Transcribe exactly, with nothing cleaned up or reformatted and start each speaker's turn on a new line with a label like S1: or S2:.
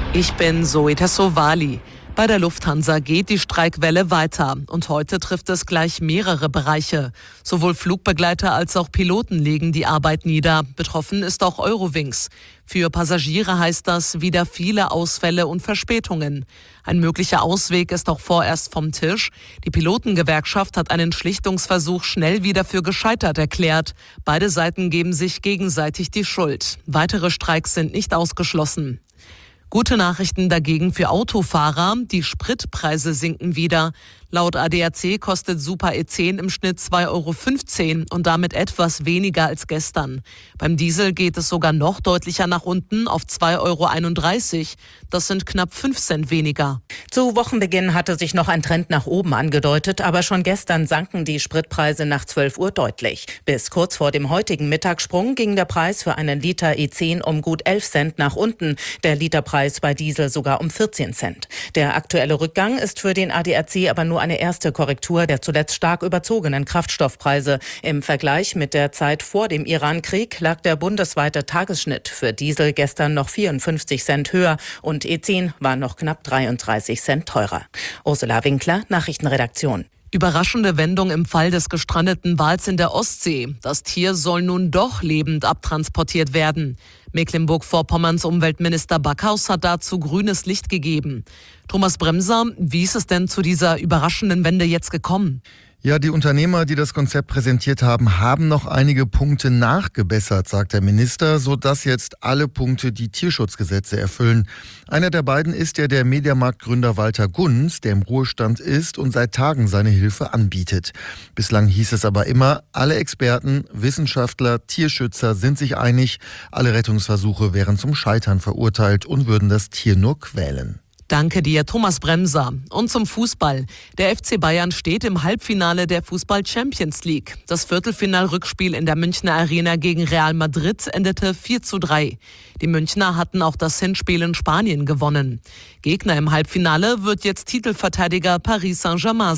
S1: Ich bin Zoe Tassovali. Bei der Lufthansa geht die Streikwelle weiter und heute trifft es gleich mehrere Bereiche. Sowohl Flugbegleiter als auch Piloten legen die Arbeit nieder. Betroffen ist auch Eurowings. Für Passagiere heißt das wieder viele Ausfälle und Verspätungen. Ein möglicher Ausweg ist auch vorerst vom Tisch. Die Pilotengewerkschaft hat einen Schlichtungsversuch schnell wieder für gescheitert erklärt. Beide Seiten geben sich gegenseitig die Schuld. Weitere Streiks sind nicht ausgeschlossen. Gute Nachrichten dagegen für Autofahrer. Die Spritpreise sinken wieder. Laut A D A C kostet Super E zehn im Schnitt zwei Euro fünfzehn und damit etwas weniger als gestern. Beim Diesel geht es sogar noch deutlicher nach unten auf zwei Euro einunddreißig. Das sind knapp fünf Cent weniger.
S2: Zu Wochenbeginn hatte sich noch ein Trend nach oben angedeutet, aber schon gestern sanken die Spritpreise nach zwölf Uhr deutlich. Bis kurz vor dem heutigen Mittagssprung ging der Preis für einen Liter E zehn um gut elf Cent nach unten, der Literpreis bei Diesel sogar um vierzehn Cent. Der aktuelle Rückgang ist für den A D A C aber nur eine erste Korrektur der zuletzt stark überzogenen Kraftstoffpreise. Im Vergleich mit der Zeit vor dem Irankrieg lag der bundesweite Tagesschnitt für Diesel gestern noch vierundfünfzig Cent höher und E zehn war noch knapp dreiunddreißig Cent teurer. Ursula Winkler, Nachrichtenredaktion.
S1: Überraschende Wendung im Fall des gestrandeten Wals in der Ostsee. Das Tier soll nun doch lebend abtransportiert werden. Mecklenburg-Vorpommerns Umweltminister Backhaus hat dazu grünes Licht gegeben. Thomas Bremser, wie ist es denn zu dieser überraschenden Wende jetzt gekommen?
S3: Ja, die Unternehmer, die das Konzept präsentiert haben, haben noch einige Punkte nachgebessert, sagt der Minister, sodass jetzt alle Punkte die Tierschutzgesetze erfüllen. Einer der beiden ist ja der Mediamarkt-Gründer Walter Gunz, der im Ruhestand ist und seit Tagen seine Hilfe anbietet. Bislang hieß es aber immer, alle Experten, Wissenschaftler, Tierschützer sind sich einig, alle Rettungsversuche wären zum Scheitern verurteilt und würden das Tier nur quälen.
S1: Danke dir, Thomas Bremser. Und zum Fußball. Der F C Bayern steht im Halbfinale der Fußball-Champions League. Das Viertelfinal-Rückspiel in der Münchner Arena gegen Real Madrid endete vier zu drei. Die Münchner hatten auch das Hinspiel in Spanien gewonnen. Gegner im Halbfinale wird jetzt Titelverteidiger Paris Saint-Germain